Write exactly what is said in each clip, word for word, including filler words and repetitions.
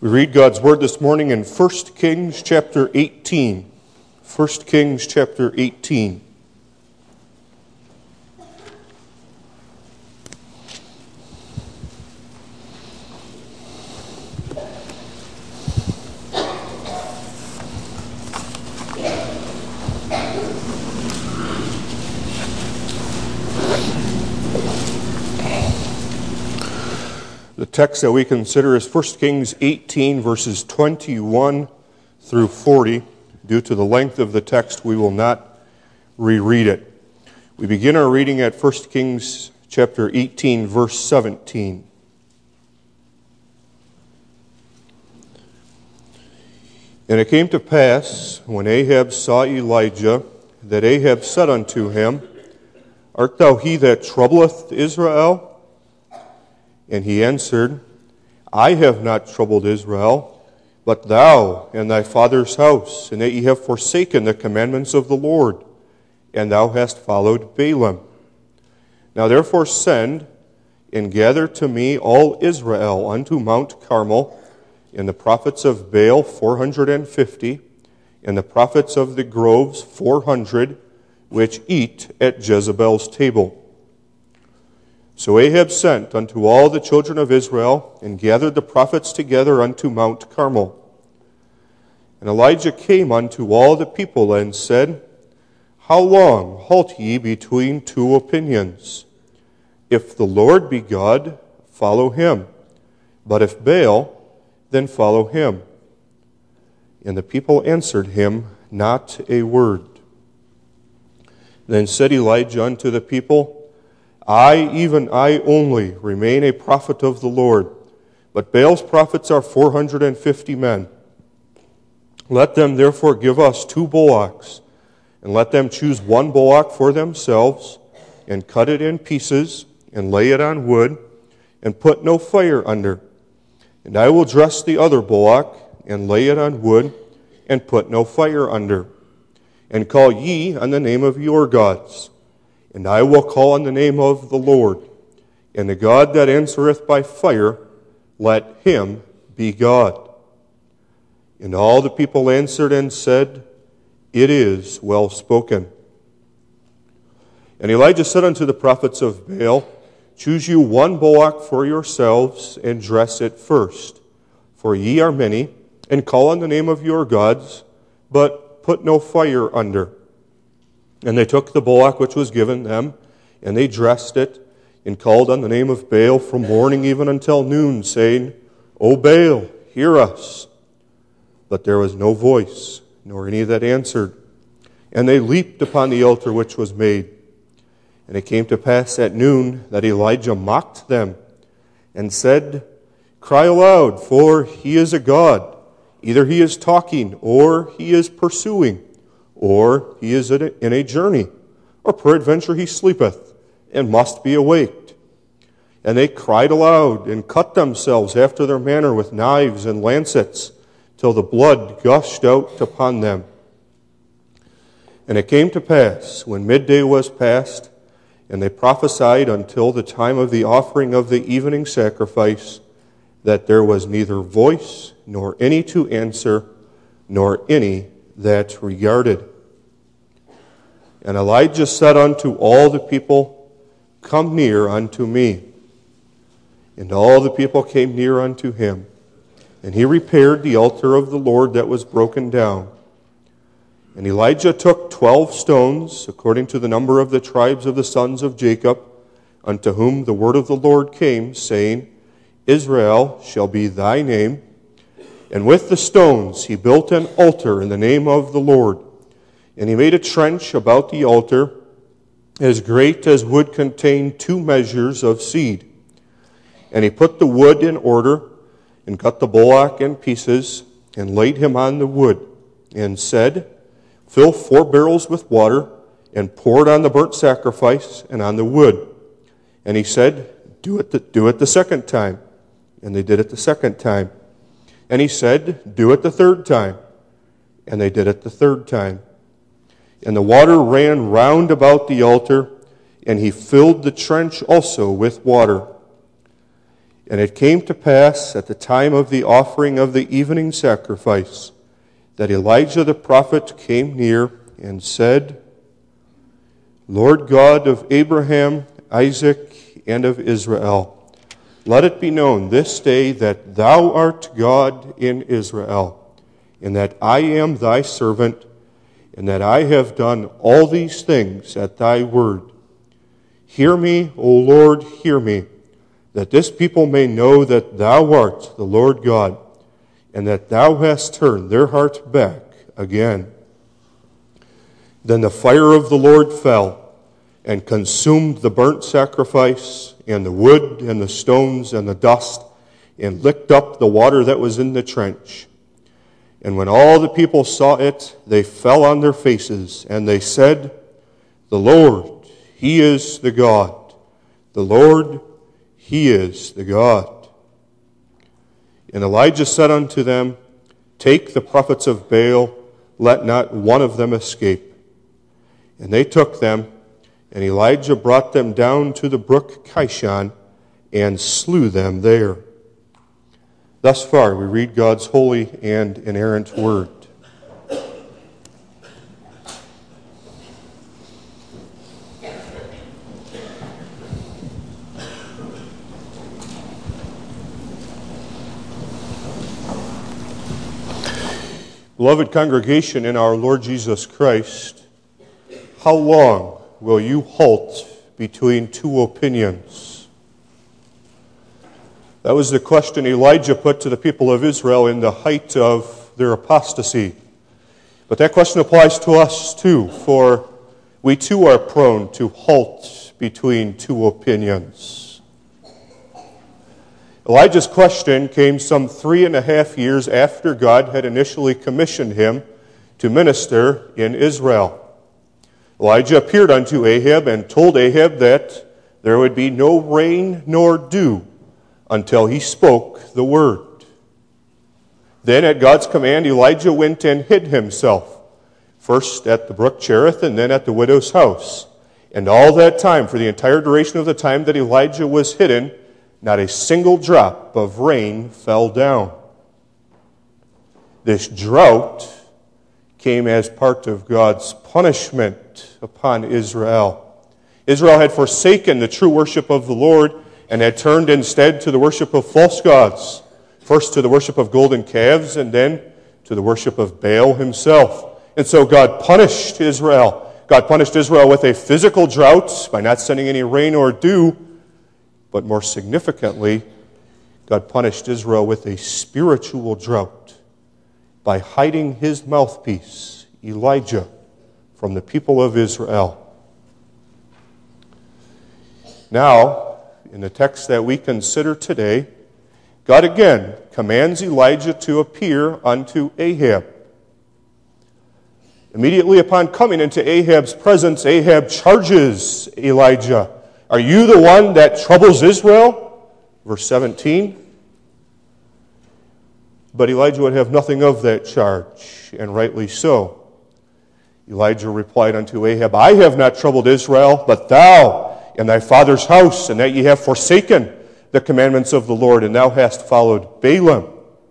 We read God's Word this morning in First Kings chapter eighteen. First Kings chapter eighteen. The text that we consider is First Kings eighteen, verses twenty-one through forty. Due to the length of the text, we will not reread it. We begin our reading at First Kings chapter eighteen, verse seventeen. And it came to pass, when Ahab saw Elijah, that Ahab said unto him, Art thou he that troubleth Israel? And he answered, I have not troubled Israel, but thou and thy father's house, and that ye have forsaken the commandments of the Lord, and thou hast followed Baalim. Now therefore send, and gather to me all Israel unto Mount Carmel, and the prophets of Baal four hundred and fifty, and the prophets of the groves four hundred, which eat at Jezebel's table. So Ahab sent unto all the children of Israel, and gathered the prophets together unto Mount Carmel. And Elijah came unto all the people, and said, How long halt ye between two opinions? If the Lord be God, follow him. But if Baal, then follow him. And the people answered him not a word. Then said Elijah unto the people, I, even I only, remain a prophet of the Lord, but Baal's prophets are four hundred and fifty men. Let them therefore give us two bullocks, and let them choose one bullock for themselves, and cut it in pieces, and lay it on wood, and put no fire under. And I will dress the other bullock, and lay it on wood, and put no fire under. And call ye on the name of your gods. And I will call on the name of the Lord, and the God that answereth by fire, let him be God. And all the people answered and said, It is well spoken. And Elijah said unto the prophets of Baal, Choose you one bullock for yourselves, and dress it first. For ye are many, and call on the name of your gods, but put no fire under. And they took the bullock which was given them, and they dressed it, and called on the name of Baal from morning even until noon, saying, O Baal, hear us. But there was no voice, nor any that answered. And they leaped upon the altar which was made. And it came to pass at noon that Elijah mocked them, and said, Cry aloud, for he is a god. Either he is talking, or he is pursuing, or he is in a journey, or peradventure he sleepeth, and must be awaked. And they cried aloud, and cut themselves after their manner with knives and lancets, till the blood gushed out upon them. And it came to pass, when midday was past, and they prophesied until the time of the offering of the evening sacrifice, that there was neither voice, nor any to answer, nor any that regarded. And Elijah said unto all the people, Come near unto me. And all the people came near unto him. And he repaired the altar of the Lord that was broken down. And Elijah took twelve stones, according to the number of the tribes of the sons of Jacob, unto whom the word of the Lord came, saying, Israel shall be thy name. And with the stones he built an altar in the name of the Lord. And he made a trench about the altar, as great as would contain two measures of seed. And he put the wood in order, and cut the bullock in pieces, and laid him on the wood, and said, Fill four barrels with water, and pour it on the burnt sacrifice and on the wood. And he said, Do it the, do it the second time. And they did it the second time. And he said, Do it the third time. And they did it the third time. And the water ran round about the altar, and he filled the trench also with water. And it came to pass at the time of the offering of the evening sacrifice that Elijah the prophet came near and said, Lord God of Abraham, Isaac, and of Israel, let it be known this day that thou art God in Israel, and that I am thy servant, and that I have done all these things at thy word. Hear me, O Lord, hear me, that this people may know that thou art the Lord God, and that thou hast turned their heart back again. Then the fire of the Lord fell, and consumed the burnt sacrifice, and the wood, and the stones, and the dust, and licked up the water that was in the trench. And when all the people saw it, they fell on their faces, and they said, The Lord, He is the God. The Lord, He is the God. And Elijah said unto them, Take the prophets of Baal, let not one of them escape. And they took them, and Elijah brought them down to the brook Kishon, and slew them there. Thus far, we read God's holy and inerrant word. Beloved congregation in our Lord Jesus Christ, how long will you halt between two opinions? That was the question Elijah put to the people of Israel in the height of their apostasy. But that question applies to us too, for we too are prone to halt between two opinions. Elijah's question came some three and a half years after God had initially commissioned him to minister in Israel. Elijah appeared unto Ahab and told Ahab that there would be no rain nor dew until he spoke the word. Then at God's command, Elijah went and hid himself, first at the brook Cherith and then at the widow's house. And all that time, for the entire duration of the time that Elijah was hidden, not a single drop of rain fell down. This drought came as part of God's punishment upon Israel. Israel had forsaken the true worship of the Lord and had turned instead to the worship of false gods, first to the worship of golden calves and then to the worship of Baal himself. And so God punished Israel. God punished Israel with a physical drought by not sending any rain or dew, but more significantly, God punished Israel with a spiritual drought by hiding his mouthpiece, Elijah, from the people of Israel. Now, in the text that we consider today, God again commands Elijah to appear unto Ahab. Immediately upon coming into Ahab's presence, Ahab charges Elijah. Are you the one that troubles Israel? Verse seventeen. But Elijah would have nothing of that charge, and rightly so. Elijah replied unto Ahab, I have not troubled Israel, but thou and thy father's house, and that ye have forsaken the commandments of the Lord, and thou hast followed Balaam.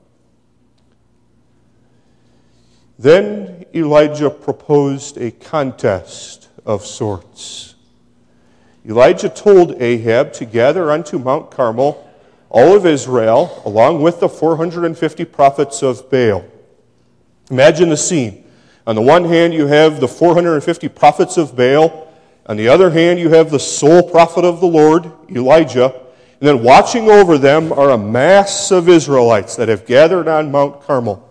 Then Elijah proposed a contest of sorts. Elijah told Ahab to gather unto Mount Carmel all of Israel, along with the four hundred fifty prophets of Baal. Imagine the scene. On the one hand, you have the four hundred fifty prophets of Baal. On the other hand, you have the sole prophet of the Lord, Elijah. And then watching over them are a mass of Israelites that have gathered on Mount Carmel.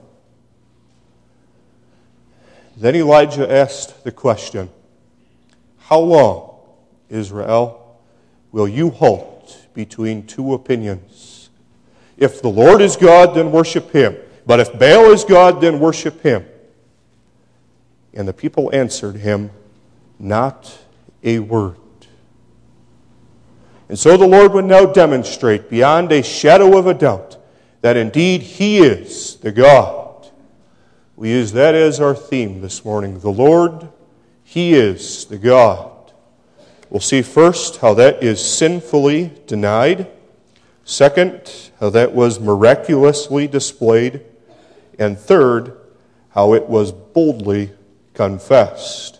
Then Elijah asked the question, how long, Israel, will you halt between two opinions? If the Lord is God, then worship him. But if Baal is God, then worship him. And the people answered him, not a word. And so the Lord would now demonstrate beyond a shadow of a doubt that indeed he is the God. We use that as our theme this morning. The Lord, he is the God. We'll see first how that is sinfully denied. Second, how that was miraculously displayed. And third, how it was boldly confessed.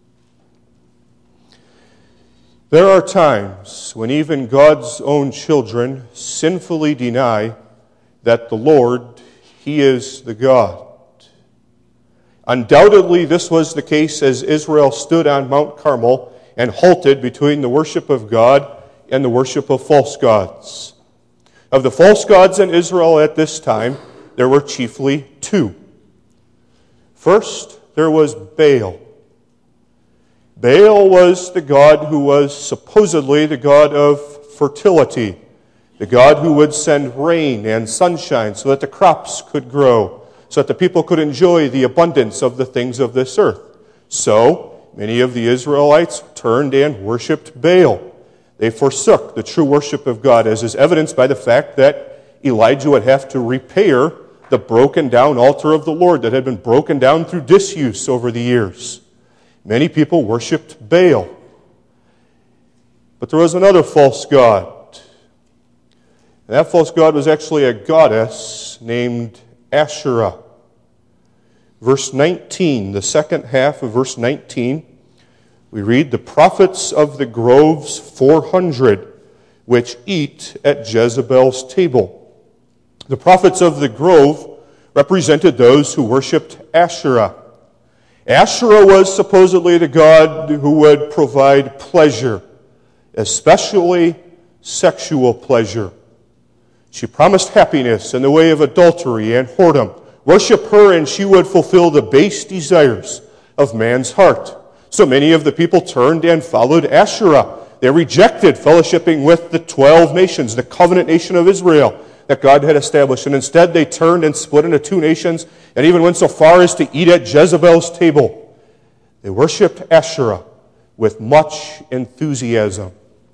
There are times when even God's own children sinfully deny that the Lord, He is the God. Undoubtedly, this was the case as Israel stood on Mount Carmel and halted between the worship of God and the worship of false gods. Of the false gods in Israel at this time, there were chiefly two. First, there was Baal. Baal was the god who was supposedly the god of fertility, the god who would send rain and sunshine so that the crops could grow, so that the people could enjoy the abundance of the things of this earth. So, many of the Israelites turned and worshipped Baal. They forsook the true worship of God, as is evidenced by the fact that Elijah would have to repair the broken down altar of the Lord that had been broken down through disuse over the years. Many people worshipped Baal. But there was another false god. And that false god was actually a goddess named Asherah. Verse nineteen, the second half of verse nineteen, we read, "The prophets of the groves four hundred, which eat at Jezebel's table." The prophets of the grove represented those who worshipped Asherah. Asherah was supposedly the god who would provide pleasure, especially sexual pleasure. She promised happiness in the way of adultery and whoredom. Worship her and she would fulfill the base desires of man's heart. So many of the people turned and followed Asherah. They rejected fellowshipping with the twelve nations, the covenant nation of Israel that God had established. And instead they turned and split into two nations and even went so far as to eat at Jezebel's table. They worshipped Asherah with much enthusiasm.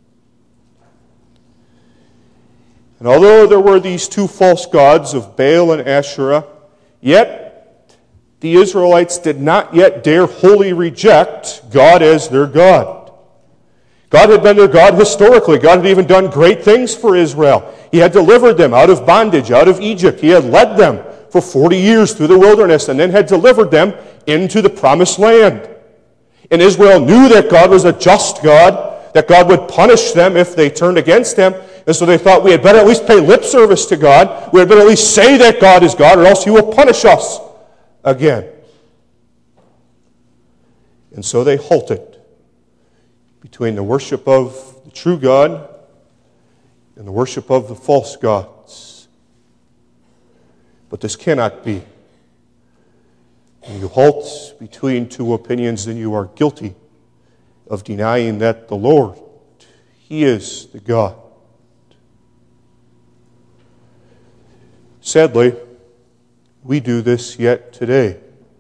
And although there were these two false gods of Baal and Asherah, yet the Israelites did not yet dare wholly reject God as their God. God had been their God historically. God had even done great things for Israel. He had delivered them out of bondage, out of Egypt. He had led them for forty years through the wilderness and then had delivered them into the promised land. And Israel knew that God was a just God, that God would punish them if they turned against Him. And so they thought, we had better at least pay lip service to God. We had better at least say that God is God, or else He will punish us again. And so they halted between the worship of the true God and the worship of the false gods. But this cannot be. When you halt between two opinions, then you are guilty of denying that the Lord, He is the God. Sadly, we do this yet today.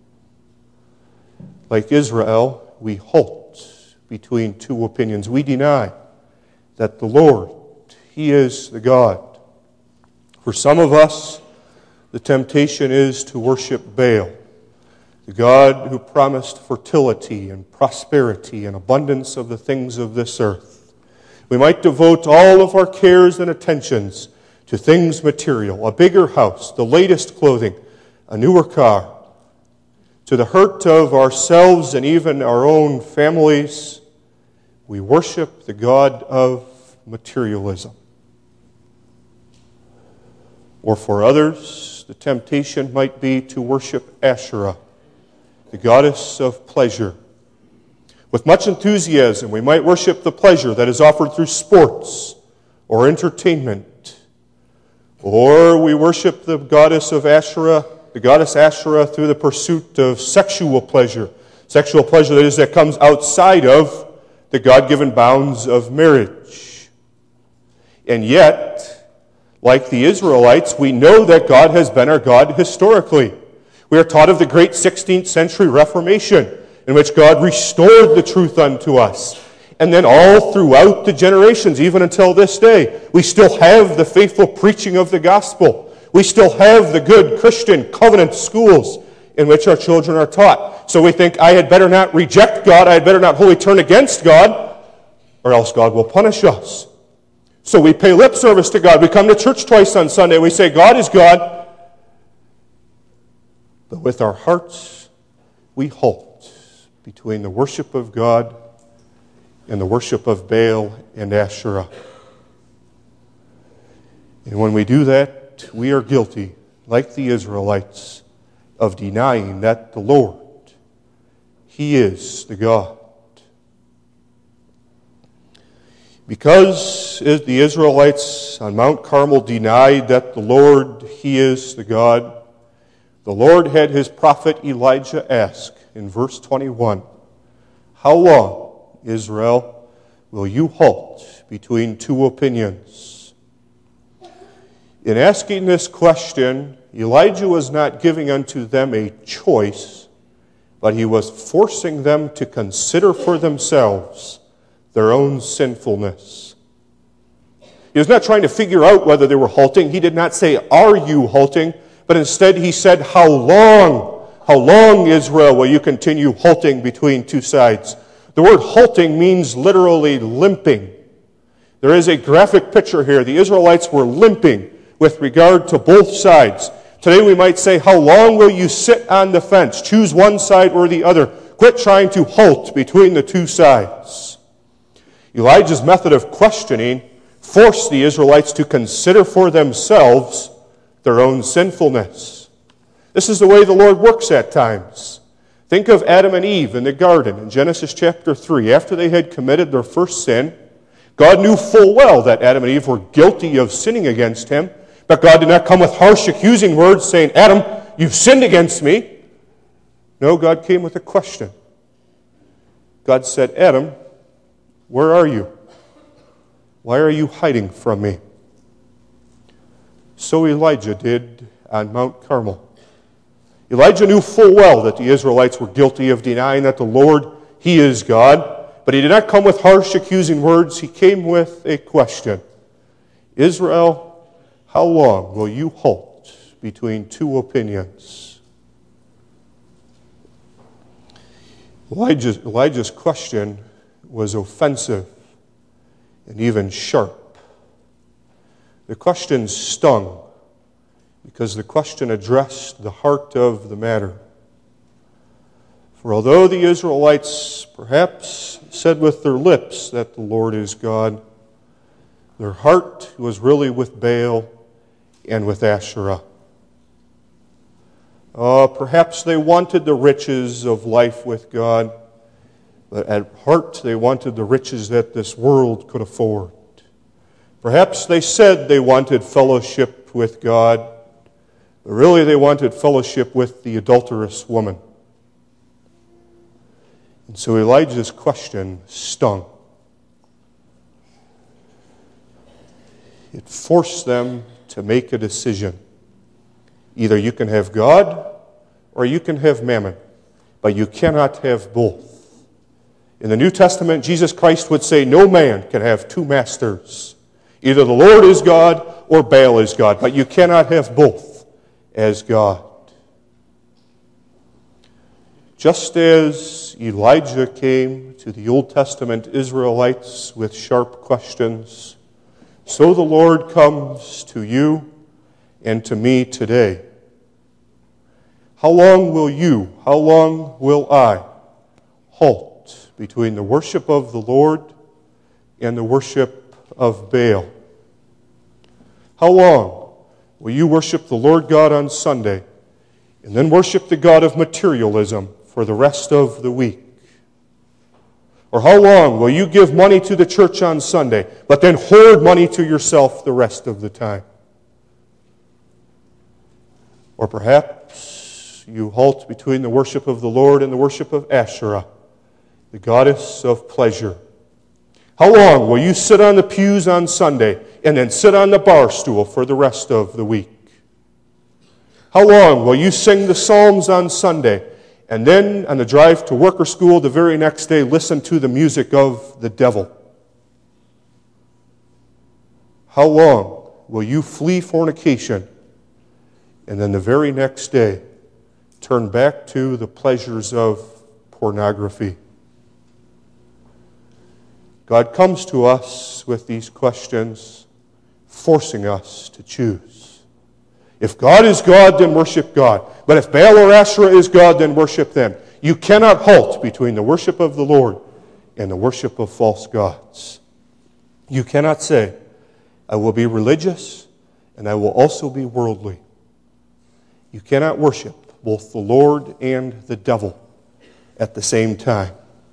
Like Israel, we halt between two opinions. We deny that the Lord, He is the God. For some of us, the temptation is to worship Baal, the God who promised fertility and prosperity and abundance of the things of this earth. We might devote all of our cares and attentions to things material, a bigger house, the latest clothing, a newer car, to the hurt of ourselves and even our own families. We worship the God of materialism. Or for others, the temptation might be to worship Asherah, the goddess of pleasure. With much enthusiasm, we might worship the pleasure that is offered through sports or entertainment. Or we worship the goddess of Asherah, the goddess Asherah, through the pursuit of sexual pleasure. Sexual pleasure, that is, that comes outside of the God-given bounds of marriage. And yet, like the Israelites, we know that God has been our God historically. We are taught of the great sixteenth century Reformation, in which God restored the truth unto us. And then all throughout the generations, even until this day, we still have the faithful preaching of the gospel. We still have the good Christian covenant schools in which our children are taught. So we think, I had better not reject God, I had better not wholly turn against God, or else God will punish us. So we pay lip service to God. We come to church twice on Sunday. We say, God is God. But with our hearts, we halt between the worship of God and the worship of Baal and Asherah. And when we do that, we are guilty, like the Israelites, of denying that the Lord, He is the God. Because the Israelites on Mount Carmel denied that the Lord, He is the God, the Lord had His prophet Elijah ask in verse twenty-one, how long, Israel, will you halt between two opinions? In asking this question, Elijah was not giving unto them a choice, but he was forcing them to consider for themselves their own sinfulness. He was not trying to figure out whether they were halting. He did not say, are you halting? But instead he said, how long, how long, Israel, will you continue halting between two sides? The word halting means literally limping. There is a graphic picture here. The Israelites were limping with regard to both sides. Today we might say, how long will you sit on the fence? Choose one side or the other. Quit trying to halt between the two sides. Elijah's method of questioning forced the Israelites to consider for themselves their own sinfulness. This is the way the Lord works at times. Think of Adam and Eve in the garden in Genesis chapter three. After they had committed their first sin, God knew full well that Adam and Eve were guilty of sinning against Him, but God did not come with harsh accusing words saying, Adam, you've sinned against me. No, God came with a question. God said, Adam, where are you? Why are you hiding from me? So Elijah did on Mount Carmel. Elijah knew full well that the Israelites were guilty of denying that the Lord, He is God, but he did not come with harsh accusing words. He came with a question. Israel, how long will you halt between two opinions? Elijah's, Elijah's question was offensive and even sharp. The question stung because the question addressed the heart of the matter. For although the Israelites perhaps said with their lips that the Lord is God, their heart was really with Baal and with Asherah. Uh, perhaps they wanted the riches of life with God, but at heart they wanted the riches that this world could afford. Perhaps they said they wanted fellowship with God, but really they wanted fellowship with the adulterous woman. And so Elijah's question stung. It forced them to make a decision. Either you can have God or you can have mammon, but you cannot have both. In the New Testament, Jesus Christ would say, no man can have two masters. Either the Lord is God or Baal is God, but you cannot have both as God. Just as Elijah came to the Old Testament Israelites with sharp questions, so the Lord comes to you and to me today. How long will you, how long will I halt between the worship of the Lord and the worship of Baal? How long will you worship the Lord God on Sunday and then worship the God of materialism for the rest of the week? Or how long will you give money to the church on Sunday, but then hoard money to yourself the rest of the time? Or perhaps you halt between the worship of the Lord and the worship of Asherah, the goddess of pleasure. How long will you sit on the pews on Sunday and then sit on the bar stool for the rest of the week? How long will you sing the Psalms on Sunday and then on the drive to work or school the very next day listen to the music of the devil? How long will you flee fornication and then the very next day turn back to the pleasures of pornography? God comes to us with these questions, forcing us to choose. If God is God, then worship God. But if Baal or Asherah is God, then worship them. You cannot halt between the worship of the Lord and the worship of false gods. You cannot say, I will be religious and I will also be worldly. You cannot worship both the Lord and the devil at the same time.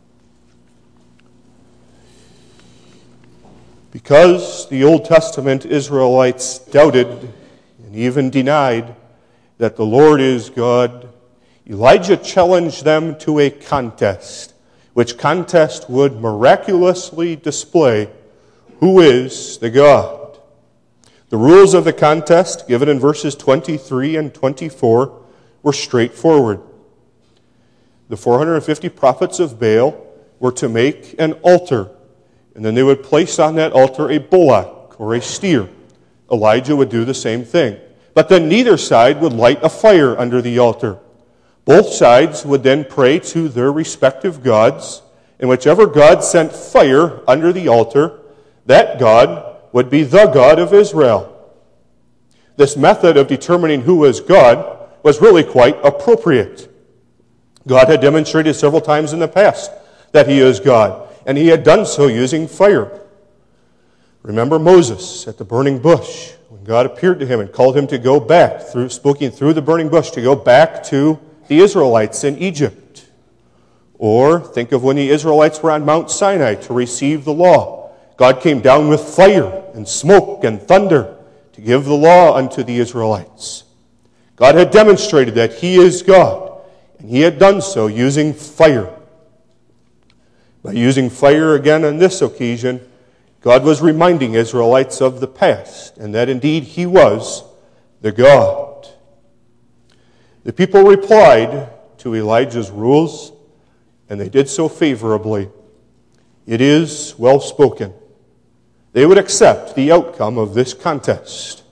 Because the Old Testament Israelites doubted and even denied that the Lord is God, Elijah challenged them to a contest, which contest would miraculously display who is the God. The rules of the contest, given in verses twenty-three and twenty-four, were straightforward. The four hundred fifty prophets of Baal were to make an altar, and then they would place on that altar a bullock or a steer. Elijah would do the same thing. But then neither side would light a fire under the altar. Both sides would then pray to their respective gods, and whichever god sent fire under the altar, that god would be the God of Israel. This method of determining who was God was really quite appropriate. God had demonstrated several times in the past that he is God, and he had done so using fire. Remember Moses at the burning bush, when God appeared to him and called him to go back, through speaking through the burning bush, to go back to the Israelites in Egypt. Or think of when the Israelites were on Mount Sinai to receive the law. God came down with fire and smoke and thunder to give the law unto the Israelites. God had demonstrated that he is God, and he had done so using fire. By using fire again on this occasion, God was reminding Israelites of the past, and that indeed he was the God. The people replied to Elijah's rules, and they did so favorably. It is well spoken. They would accept the outcome of this contest.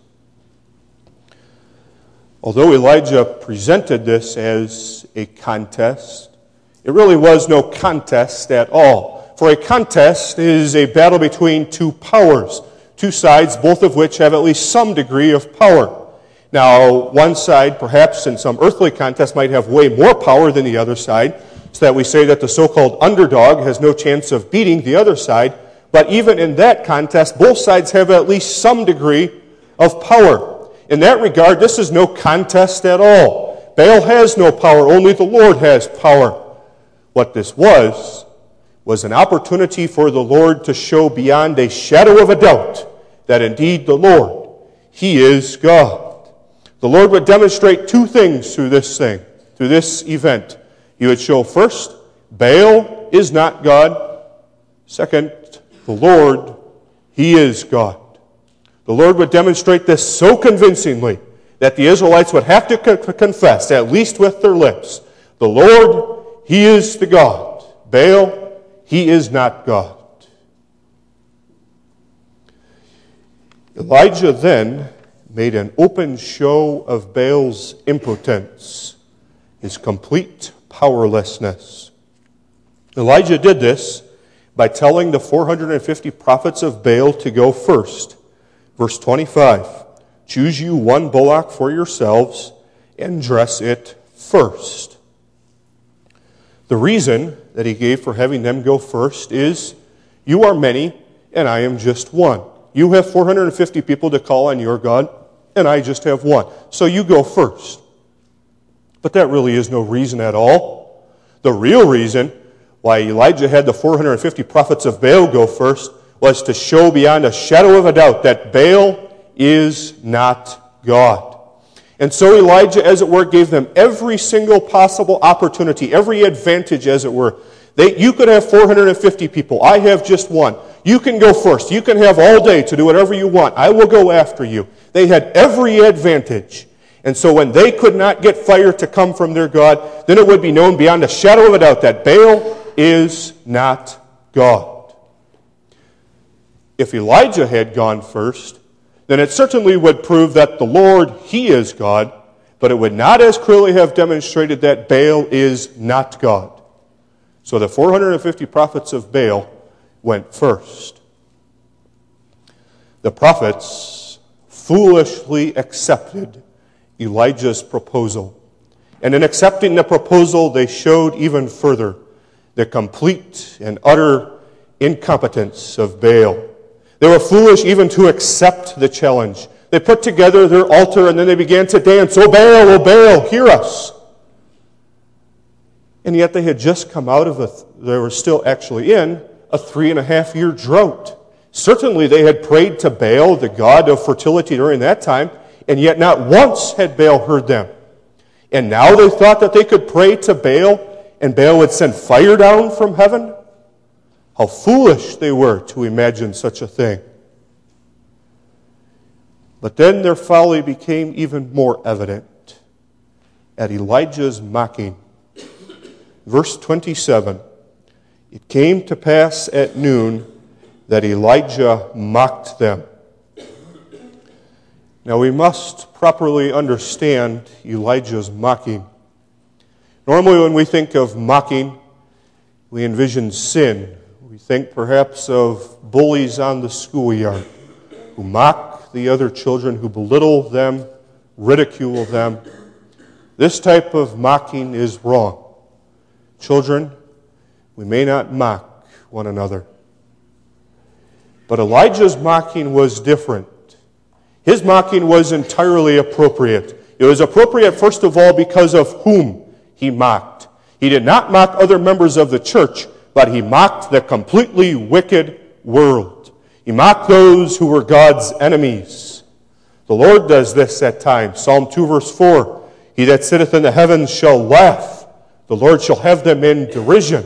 Although Elijah presented this as a contest, it really was no contest at all. For a contest is a battle between two powers, two sides, both of which have at least some degree of power. Now, one side, perhaps in some earthly contest, might have way more power than the other side, so that we say that the so-called underdog has no chance of beating the other side. But even in that contest, both sides have at least some degree of power. In that regard, this is no contest at all. Baal has no power, only the Lord has power. What this was, was an opportunity for the Lord to show beyond a shadow of a doubt that indeed the Lord, he is God. The Lord would demonstrate two things through this thing, through this event. He would show first, Baal is not God. Second, the Lord, he is God. The Lord would demonstrate this so convincingly that the Israelites would have to co- confess, at least with their lips, the Lord, he is the God. Baal, he is not God. Elijah then made an open show of Baal's impotence, his complete powerlessness. Elijah did this by telling the four hundred fifty prophets of Baal to go first. Verse twenty-five, choose you one bullock for yourselves and dress it first. The reason that he gave for having them go first is, you are many and I am just one. You have four hundred fifty people to call on your God, and I just have one. So you go first. But that really is no reason at all. The real reason why Elijah had the four hundred fifty prophets of Baal go first was to show beyond a shadow of a doubt that Baal is not God. And so Elijah, as it were, gave them every single possible opportunity, every advantage, as it were. They, you could have four hundred fifty people. I have just one. You can go first. You can have all day to do whatever you want. I will go after you. They had every advantage. And so when they could not get fire to come from their God, then it would be known beyond a shadow of a doubt that Baal is not God. If Elijah had gone first, then it certainly would prove that the Lord, he is God, but it would not as clearly have demonstrated that Baal is not God. So the four hundred fifty prophets of Baal went first. The prophets foolishly accepted Elijah's proposal. And in accepting the proposal, they showed even further the complete and utter incompetence of Baal. They were foolish even to accept the challenge. They put together their altar and then they began to dance, "O Baal, O Baal, hear us." And yet they had just come out of a, they were still actually in a three and a half year drought. Certainly they had prayed to Baal, the god of fertility during that time, and yet not once had Baal heard them. And now they thought that they could pray to Baal and Baal would send fire down from heaven? How foolish they were to imagine such a thing. But then their folly became even more evident at Elijah's mocking. Verse twenty-seven, it came to pass at noon that Elijah mocked them. Now we must properly understand Elijah's mocking. Normally when we think of mocking, we envision sin. We think perhaps of bullies on the schoolyard who mock the other children, who belittle them, ridicule them. This type of mocking is wrong. Children, we may not mock one another. But Elijah's mocking was different. His mocking was entirely appropriate. It was appropriate, first of all, because of whom he mocked. He did not mock other members of the church, but he mocked the completely wicked world. He mocked those who were God's enemies. The Lord does this at times. Psalm two, verse four, "He that sitteth in the heavens shall laugh. The Lord shall have them in derision."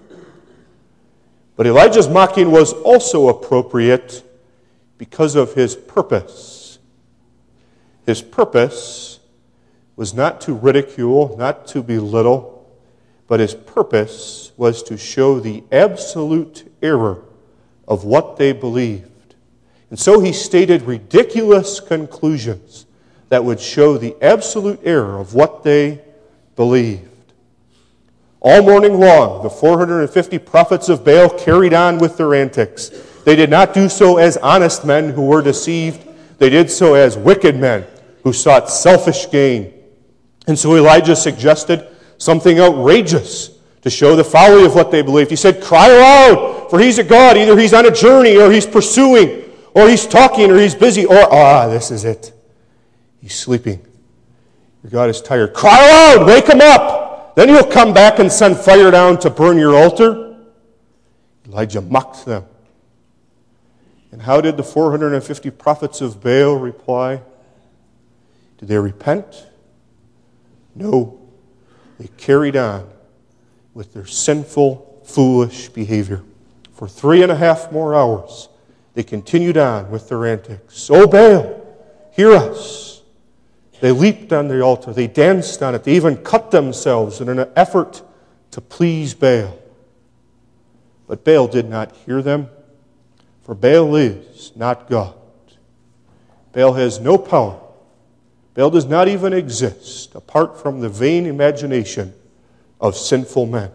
But Elijah's mocking was also appropriate because of his purpose. His purpose was not to ridicule, not to belittle, but his purpose was to show the absolute error of what they believed. And so he stated ridiculous conclusions that would show the absolute error of what they believed. All morning long, the four hundred fifty prophets of Baal carried on with their antics. They did not do so as honest men who were deceived. They did so as wicked men who sought selfish gain. And so Elijah suggested something outrageous to show the folly of what they believed. He said, "Cry aloud, for he's a god. Either he's on a journey, or he's pursuing, or he's talking, or he's busy, or, ah, this is it. He's sleeping. Your God is tired. Cry aloud, wake him up. Then he'll come back and send fire down to burn your altar." Elijah mocked them. And how did the four hundred fifty prophets of Baal reply? Did they repent? No. They carried on with their sinful, foolish behavior. For three and a half more hours, they continued on with their antics. "O Baal, hear us." They leaped on the altar. They danced on it. They even cut themselves in an effort to please Baal. But Baal did not hear them, for Baal is not God. Baal has no power. Baal does not even exist apart from the vain imagination of sinful men.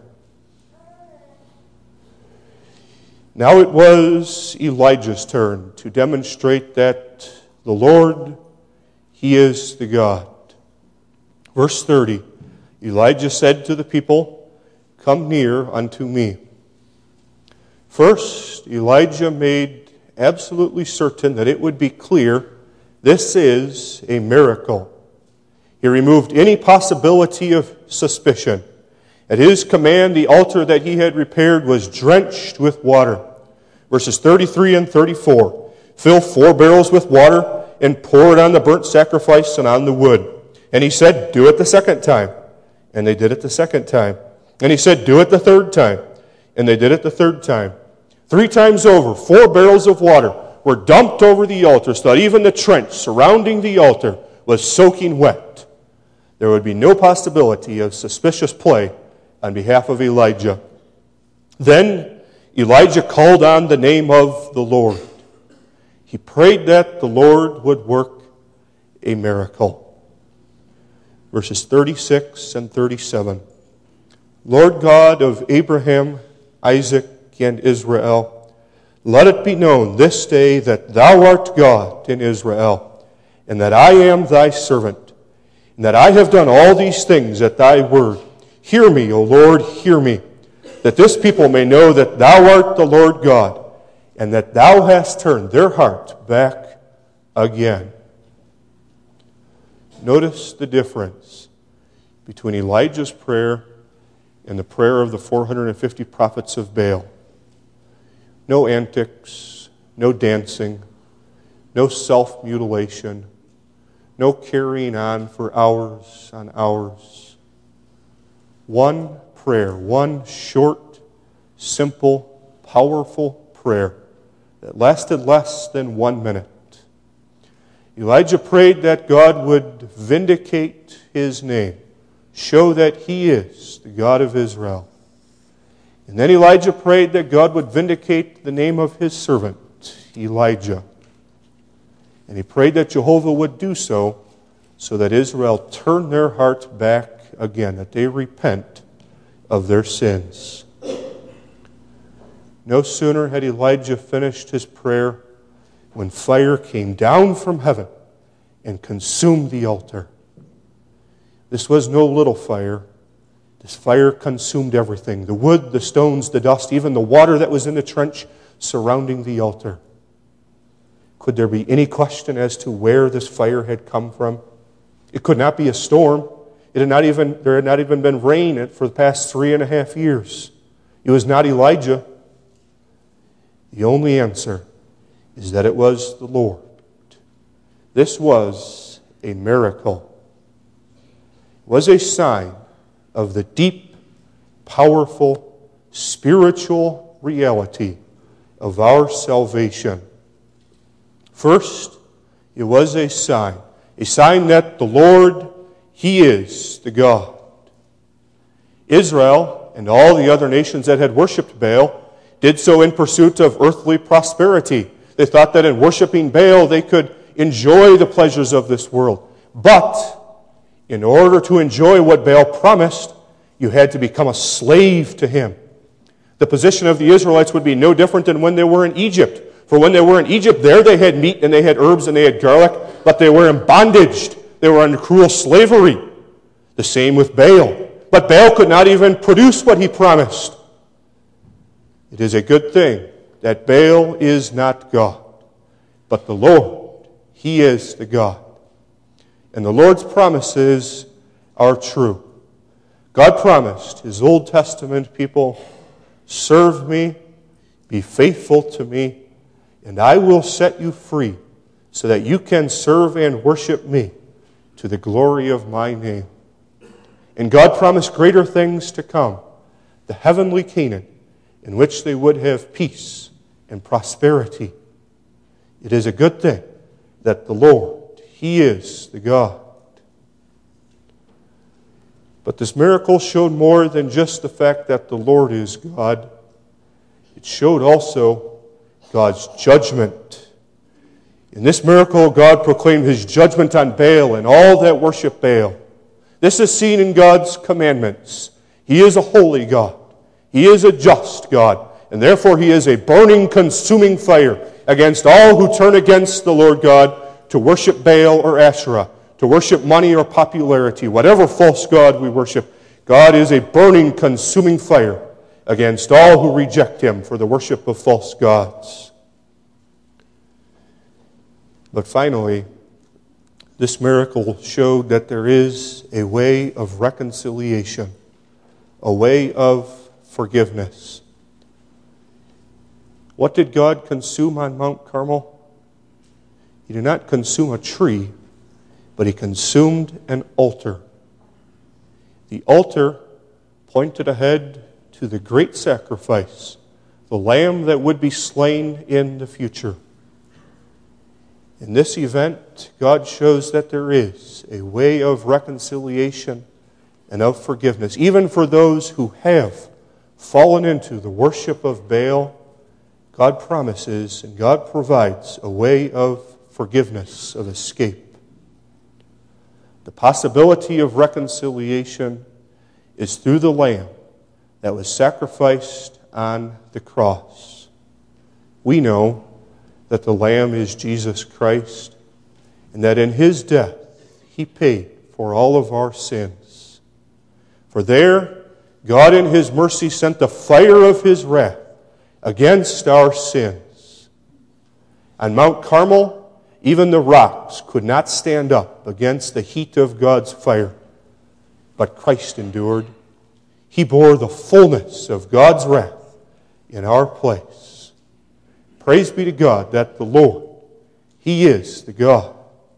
Now it was Elijah's turn to demonstrate that the Lord, He is the God. Verse thirty, Elijah said to the people, "Come near unto me." First, Elijah made absolutely certain that it would be clear this is a miracle. He removed any possibility of suspicion. At his command, the altar that he had repaired was drenched with water. Verses thirty-three and thirty-four, "Fill four barrels with water and pour it on the burnt sacrifice and on the wood." And he said, "Do it the second time." And they did it the second time. And he said, "Do it the third time." And they did it the third time. Three times over, four barrels of water were dumped over the altar so that even the trench surrounding the altar was soaking wet. There would be no possibility of suspicious play on behalf of Elijah. Then Elijah called on the name of the Lord. He prayed that the Lord would work a miracle. Verses thirty-six and thirty-seven. "Lord God of Abraham, Isaac, and Israel, let it be known this day that thou art God in Israel, and that I am thy servant, and that I have done all these things at thy word. Hear me, O Lord, hear me, that this people may know that thou art the Lord God, and that thou hast turned their heart back again. Notice the difference between Elijah's prayer and the prayer of the four hundred fifty prophets of Baal. No antics, no dancing, no self-mutilation, no carrying on for hours on hours. One prayer, one short, simple, powerful prayer that lasted less than one minute. Elijah prayed that God would vindicate his name, show that he is the God of Israel. And then Elijah prayed that God would vindicate the name of his servant, Elijah. And he prayed that Jehovah would do so, so that Israel turn their heart back again, that they repent of their sins. No sooner had Elijah finished his prayer when fire came down from heaven and consumed the altar. This was no little fire. This fire consumed everything, the wood, the stones, the dust, even the water that was in the trench surrounding the altar. Could there be any question as to where this fire had come from? It could not be a storm. It had not even, there had not even been rain for the past three and a half years. It was not Elijah. The only answer is that it was the Lord. This was a miracle. It was a sign of the deep, powerful, spiritual reality of our salvation. First, it was a sign, a sign that the Lord, He is the God. Israel and all the other nations that had worshipped Baal did so in pursuit of earthly prosperity. They thought that in worshiping Baal they could enjoy the pleasures of this world. But in order to enjoy what Baal promised, you had to become a slave to him. The position of the Israelites would be no different than when they were in Egypt. For when they were in Egypt, there they had meat and they had herbs and they had garlic, but they were in bondage. They were under cruel slavery. The same with Baal. But Baal could not even produce what he promised. It is a good thing that Baal is not God, but the Lord, He is the God. And the Lord's promises are true. God promised His Old Testament people, serve me, be faithful to me, and I will set you free so that you can serve and worship me to the glory of my name. And God promised greater things to come, the heavenly Canaan, in which they would have peace and prosperity. It is a good thing that the Lord, He is the God. But this miracle showed more than just the fact that the Lord is God. It showed also God's judgment. In this miracle, God proclaimed His judgment on Baal and all that worship Baal. This is seen in God's commandments. He is a holy God. He is a just God. And therefore He is a burning, consuming fire against all who turn against the Lord God to worship Baal or Asherah, to worship money or popularity, whatever false god we worship. God is a burning, consuming fire against all who reject Him for the worship of false gods. But finally, this miracle showed that there is a way of reconciliation, a way of forgiveness. What did God consume on Mount Carmel? He did not consume a tree, but He consumed an altar. The altar pointed ahead to the great sacrifice, the lamb that would be slain in the future. In this event, God shows that there is a way of reconciliation and of forgiveness, even for those who have fallen into the worship of Baal. God promises and God provides a way of forgiveness, of escape. The possibility of reconciliation is through the Lamb that was sacrificed on the cross. we know that the Lamb is Jesus Christ, and that in his death he paid for all of our sins. For there, God in his mercy sent the fire of his wrath against our sins. On Mount Carmel, even the rocks could not stand up against the heat of God's fire. But Christ endured. He bore the fullness of God's wrath in our place. Praise be to God that the Lord, he is the God.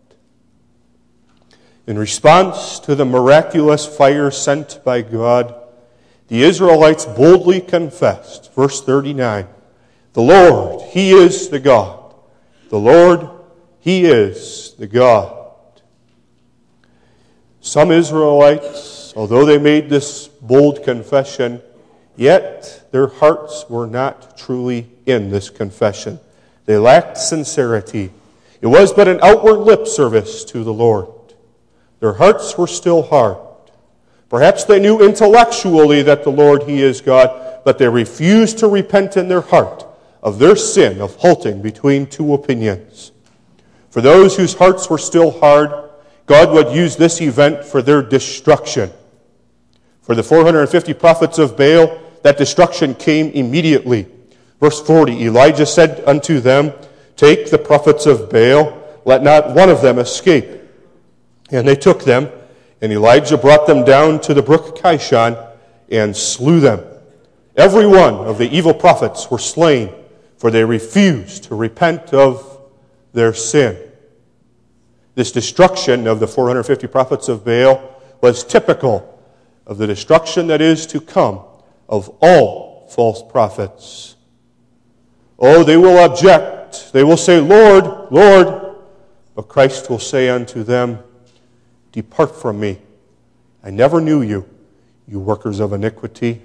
In response to the miraculous fire sent by God, the Israelites boldly confessed, verse thirty-nine, the Lord, he is the God. The Lord, he is the God. Some Israelites, although they made this bold confession, yet their hearts were not truly in this confession. They lacked sincerity. It was but an outward lip service to the Lord. Their hearts were still hard. Perhaps they knew intellectually that the Lord, he is God, but they refused to repent in their heart of their sin of halting between two opinions. For those whose hearts were still hard, God would use this event for their destruction. For the four hundred fifty prophets of Baal, that destruction came immediately. Verse forty, Elijah said unto them, take the prophets of Baal, let not one of them escape. And they took them, and Elijah brought them down to the brook Kishon and slew them. Every one of the evil prophets were slain, for they refused to repent of their sin. This destruction of the four hundred fifty prophets of Baal was typical of the destruction that is to come of all false prophets. Oh, they will object. They will say, Lord, Lord. But Christ will say unto them, depart from me. I never knew you, you workers of iniquity.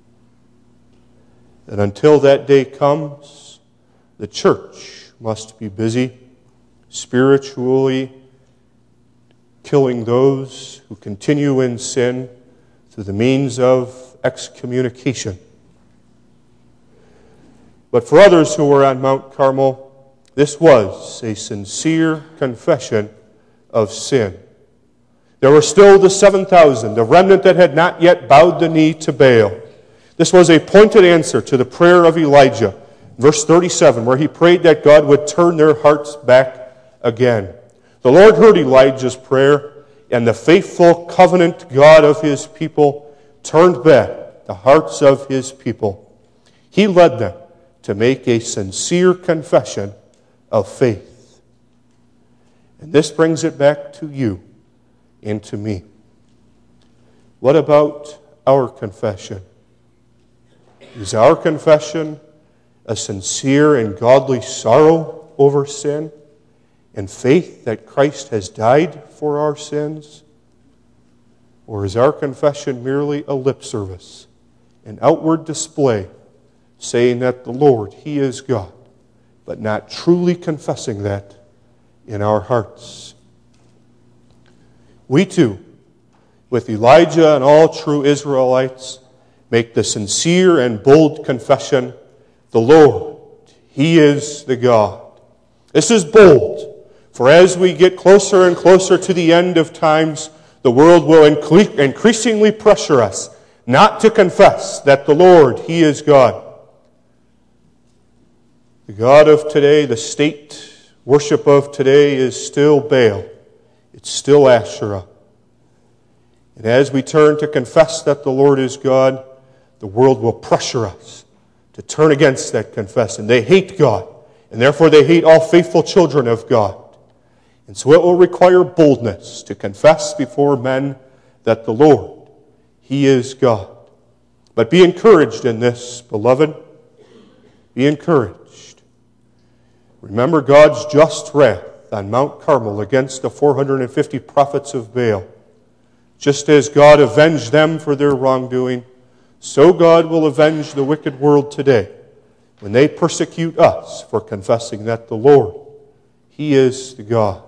And until that day comes, the church must be busy spiritually killing those who continue in sin through the means of excommunication. But for others who were on Mount Carmel, this was a sincere confession of sin. There were still the seven thousand, the remnant that had not yet bowed the knee to Baal. This was a pointed answer to the prayer of Elijah, verse thirty-seven, where he prayed that God would turn their hearts back again. The Lord heard Elijah's prayer, and the faithful covenant God of his people turned back the hearts of his people. He led them to make a sincere confession of faith. And this brings it back to you and to me. What about our confession? Is our confession a sincere and godly sorrow over sin and faith that Christ has died for our sins? Or is our confession merely a lip service, an outward display, saying that the Lord, he is God, but not truly confessing that in our hearts? We too, with Elijah and all true Israelites, make the sincere and bold confession, the Lord, he is the God. This is bold, for as we get closer and closer to the end of times, the world will increasingly pressure us not to confess that the Lord, he is God. The God of today, the state worship of today is still Baal. It's still Asherah. And as we turn to confess that the Lord is God, the world will pressure us to turn against that confession. They hate God, and therefore they hate all faithful children of God. And so it will require boldness to confess before men that the Lord, he is God. But be encouraged in this, beloved. Be encouraged. Remember God's just wrath on Mount Carmel against the four hundred fifty prophets of Baal. Just as God avenged them for their wrongdoing, so God will avenge the wicked world today when they persecute us for confessing that the Lord, he is the God.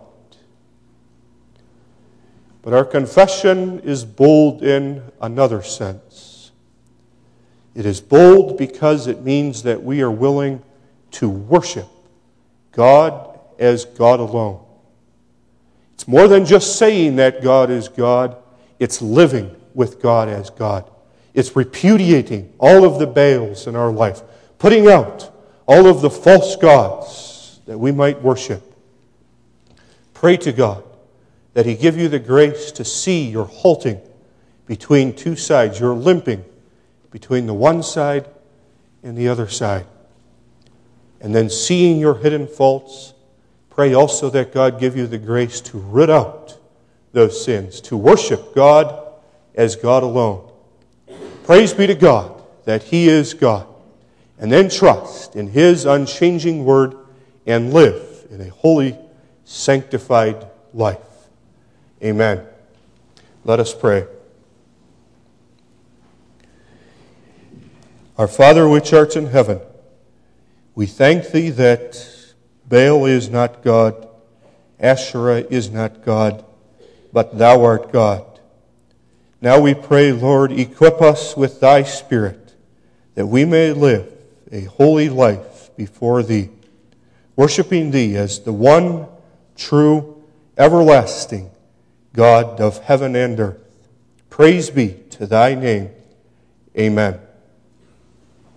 But our confession is bold in another sense. It is bold because it means that we are willing to worship God as God alone. It's more than just saying that God is God. It's living with God as God. It's repudiating all of the Baals in our life, putting out all of the false gods that we might worship. Pray to God that He give you the grace to see you're halting between two sides. You're limping between the one side and the other side. And then seeing your hidden faults, pray also that God give you the grace to rid out those sins, to worship God as God alone. Praise be to God that He is God. And then trust in His unchanging word and live in a holy, sanctified life. Amen. Let us pray. Our Father which art in heaven, we thank Thee that Baal is not God, Asherah is not God, but Thou art God. Now we pray, Lord, equip us with Thy Spirit, that we may live a holy life before Thee, worshiping Thee as the one true, everlasting God of heaven and earth. Praise be to Thy name. Amen.